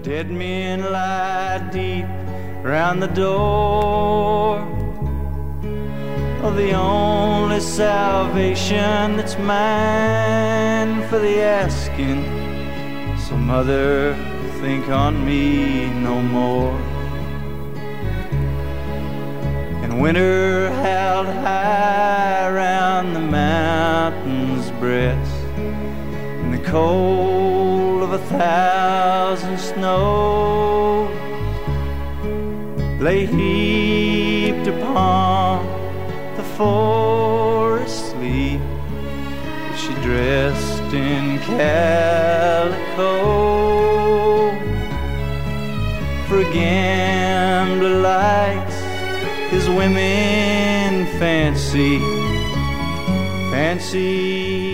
Dead men lie deep round the door of the only salvation that's mine for the asking. So mother, think on me no more. And winter howled high round the mountain's breast, in the cold of 1,000 snows lay heaped upon the forest sleep, that she dressed in calico. For a gambler likes his women fancy